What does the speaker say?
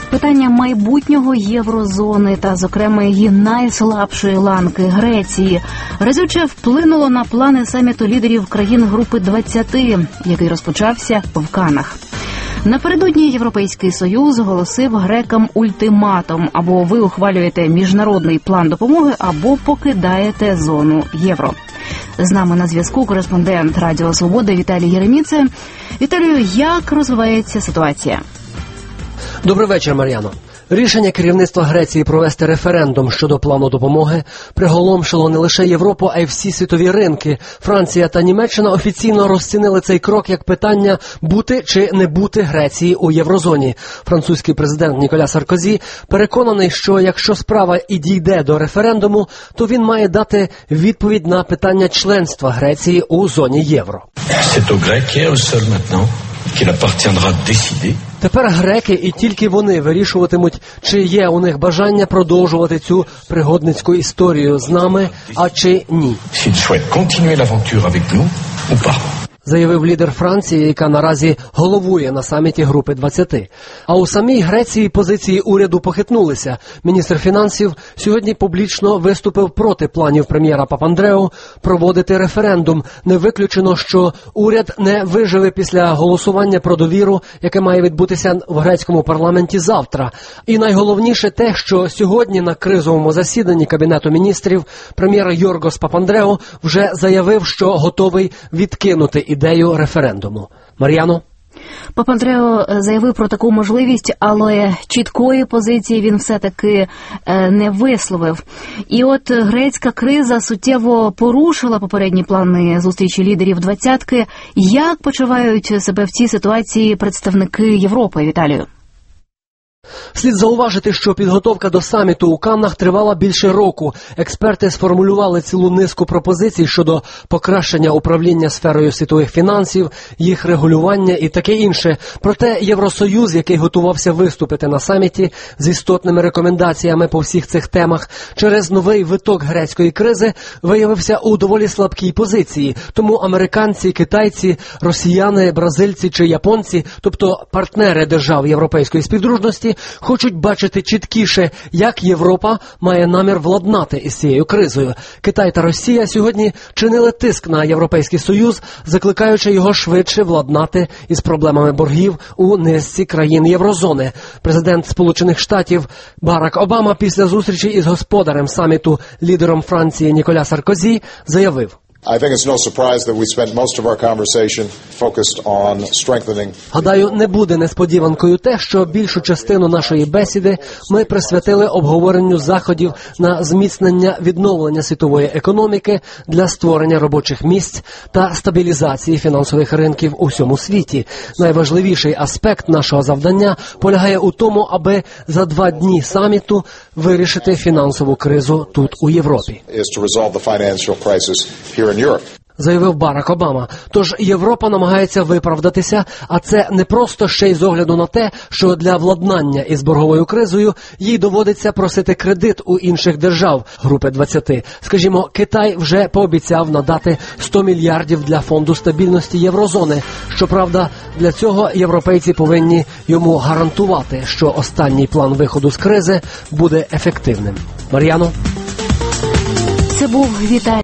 Питання майбутнього єврозони та, зокрема, її найслабшої ланки – Греції, разюче вплинуло на плани саміту лідерів країн Групи 20, який розпочався в Каннах. Напередодні Європейський Союз оголосив грекам ультиматум: або ви ухвалюєте міжнародний план допомоги, або покидаєте зону євро. З нами на зв'язку кореспондент Радіо Свобода Віталій Єреміце. Віталію, як розвивається ситуація? Добрий вечір, Мар'яно. Рішення керівництва Греції провести референдум щодо плану допомоги приголомшило не лише Європу, а й всі світові ринки. Франція та Німеччина офіційно розцінили цей крок як питання бути чи не бути Греції у єврозоні. Французький президент Ніколя Саркозі переконаний, що якщо справа і дійде до референдуму, то він має дати відповідь на питання членства Греції у зоні євро. Тепер греки і тільки вони вирішуватимуть, чи є у них бажання продовжувати цю пригодницьку історію з нами, а чи ні. Заявив лідер Франції, яка наразі головує на саміті Групи 20. А у самій Греції позиції уряду похитнулися. Міністр фінансів сьогодні публічно виступив проти планів прем'єра Папандреу проводити референдум. Не виключено, що уряд не виживе після голосування про довіру, яке має відбутися в грецькому парламенті завтра. І найголовніше те, що сьогодні на кризовому засіданні Кабінету міністрів прем'єр Йоргос Папандреу вже заявив, що готовий відкинути ідею референдуму. Мар'яно? Папандрео заявив про таку можливість, але чіткої позиції він все-таки не висловив. І от грецька криза суттєво порушила попередні плани зустрічі лідерів двадцятки. Як почувають себе в цій ситуації представники Європи, Віталію? Слід зауважити, що підготовка до саміту у Каннах тривала більше року. Експерти сформулювали цілу низку пропозицій щодо покращення управління сферою світових фінансів, їх регулювання і таке інше. Проте Євросоюз, який готувався виступити на саміті з істотними рекомендаціями по всіх цих темах, через новий виток грецької кризи виявився у доволі слабкій позиції. Тому американці, китайці, росіяни, бразильці чи японці, тобто партнери держав європейської співдружності, хочуть бачити чіткіше, як Європа має намір владнати із цією кризою. Китай та Росія сьогодні чинили тиск на Європейський Союз, закликаючи його швидше владнати із проблемами боргів у низці країн єврозони. Президент Сполучених Штатів Барак Обама після зустрічі із господарем саміту, лідером Франції Ніколя Саркозі, заявив: гадаю, не буде несподіванкою те, що більшу частину нашої бесіди ми присвятили обговоренню заходів на зміцнення відновлення світової економіки для створення робочих місць та стабілізації фінансових ринків у всьому світі. Найважливіший аспект нашого завдання полягає у тому, аби за 2 дні саміту вирішити фінансову кризу тут у Європі. Заявив Барак Обама. Тож Європа намагається виправдатися, а це не просто ще й з огляду на те, що для владнання із борговою кризою їй доводиться просити кредит у інших держав Групи 20. Скажімо, Китай вже пообіцяв надати 100 мільярдів для фонду стабільності єврозони. Щоправда, для цього європейці повинні йому гарантувати, що останній план виходу з кризи буде ефективним. Мар'яно? Це був Віталій.